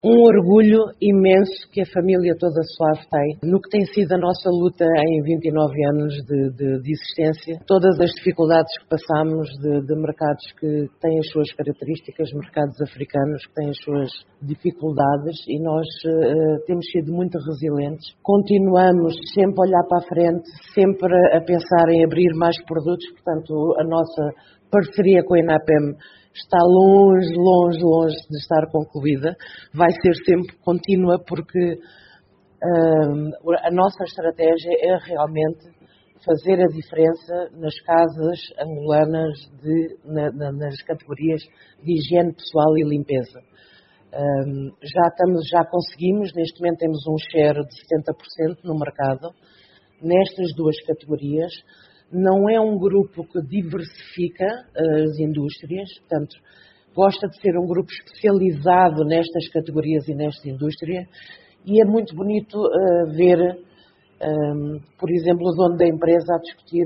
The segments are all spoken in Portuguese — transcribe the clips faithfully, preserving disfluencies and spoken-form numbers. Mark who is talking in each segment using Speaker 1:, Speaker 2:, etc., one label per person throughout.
Speaker 1: Um orgulho imenso que a família toda Suave tem no que tem sido a nossa luta em vinte e nove anos de, de, de existência. Todas as dificuldades que passamos de, de mercados que têm as suas características, mercados africanos que têm as suas dificuldades, e nós uh, temos sido muito resilientes. Continuamos sempre a olhar para a frente, sempre a pensar em abrir mais produtos, portanto a nossa parceria com a INAPEM está longe, longe, longe de estar concluída. Vai ser sempre contínua porque uh, a nossa estratégia é realmente fazer a diferença nas casas angolanas de, na, na, nas categorias de higiene pessoal e limpeza. Um, já, estamos, já conseguimos, neste momento temos um share de setenta por cento no mercado nestas duas categorias. Não é um grupo que diversifica as indústrias, portanto, gosta de ser um grupo especializado nestas categorias e nesta indústria, e é muito bonito uh, ver, um, por exemplo, o dono da empresa a discutir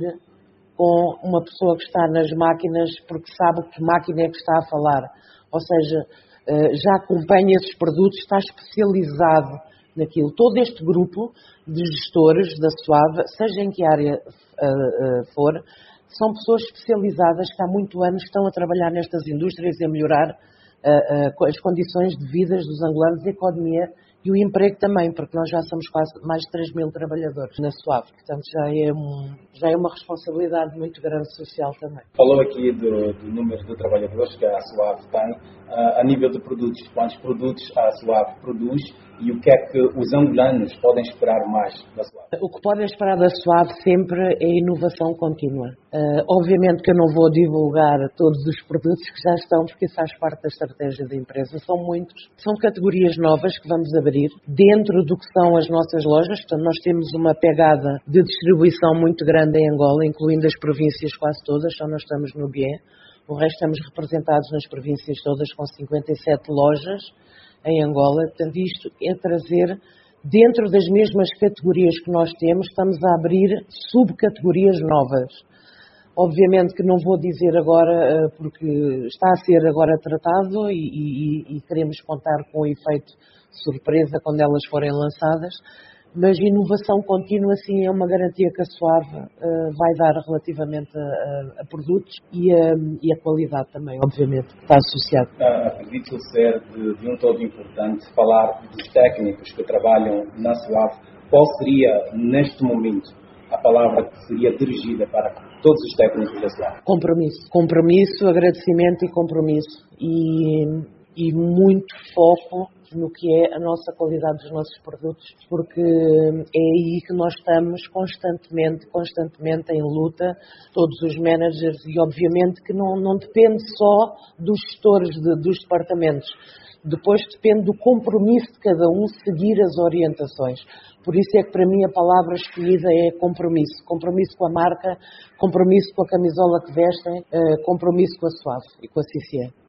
Speaker 1: com uma pessoa que está nas máquinas porque sabe que máquina é que está a falar, ou seja, uh, já acompanha esses produtos, está especializado naquilo. Todo este grupo de gestores da Suave, seja em que área uh, uh, for, são pessoas especializadas que há muito anos estão a trabalhar nestas indústrias e a melhorar uh, uh, as condições de vida dos angolanos, a economia e o emprego também, porque nós já somos quase mais de três mil trabalhadores na Suave, portanto já é, um, já é uma responsabilidade muito grande social também.
Speaker 2: Falou aqui do, do número de trabalhadores que a Suave tem, uh, a nível de produtos, quantos produtos a Suave produz e o que é que os angolanos podem esperar mais da Suave?
Speaker 1: O que podem esperar da Suave sempre é inovação contínua. Uh, obviamente que eu não vou divulgar todos os produtos que já estão, porque isso faz parte da estratégia da empresa. São muitos. São categorias novas que vamos abrir dentro do que são as nossas lojas. Portanto, nós temos uma pegada de distribuição muito grande em Angola, incluindo as províncias quase todas, só nós estamos no Bié. O resto estamos representados nas províncias todas com cinquenta e sete lojas em Angola. Portanto, isto é trazer, dentro das mesmas categorias que nós temos, estamos a abrir subcategorias novas. Obviamente que não vou dizer agora, porque está a ser agora tratado e, e, e queremos contar com o efeito surpresa quando elas forem lançadas, mas inovação contínua sim é uma garantia que a Suave uh, vai dar relativamente a, a, a produtos e a, e a qualidade também, obviamente, que está associado.
Speaker 2: Uh, acredito ser de, de um todo importante falar dos técnicos que trabalham na Suave. Qual seria, neste momento, a palavra que seria dirigida para todos os técnicos da Suave?
Speaker 1: Compromisso. Compromisso, agradecimento e compromisso. E, e muito foco no que é a nossa qualidade dos nossos produtos, porque é aí que nós estamos constantemente, constantemente em luta, todos os managers, e obviamente que não, não depende só dos gestores de, dos departamentos, depois depende do compromisso de cada um seguir as orientações. Por isso é que para mim a palavra escolhida é compromisso. Compromisso com a marca, compromisso com a camisola que vestem, compromisso com a Suave e com a C C E.